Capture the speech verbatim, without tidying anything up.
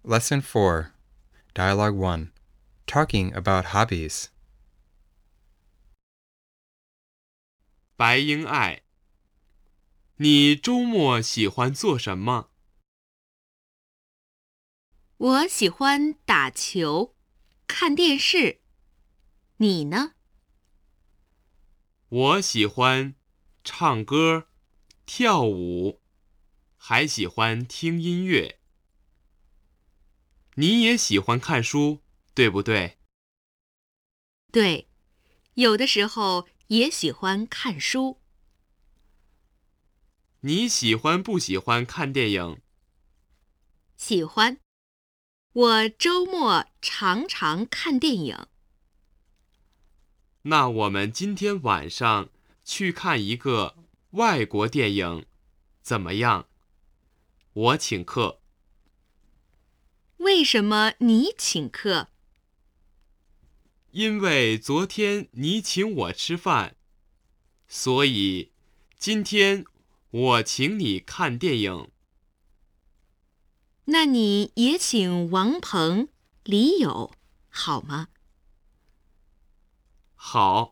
Lesson four, Dialogue one, Talking about hobbies. 白英爱，你周末喜欢做什么？ 我喜欢打球，看电视。你呢？ 我喜欢唱歌、跳舞，还喜欢听音乐。你也喜欢看书，对不对？ 对，有的时候也喜欢看书。 你喜欢不喜欢看电影？ 喜欢。我周末常常看电影。 那我们今天晚上去看一个外国电影，怎么样？我请客。 为什么你请客？ 因为昨天你请我吃饭，所以今天我请你看电影。 那你也请王鹏、李友，好吗？ 好。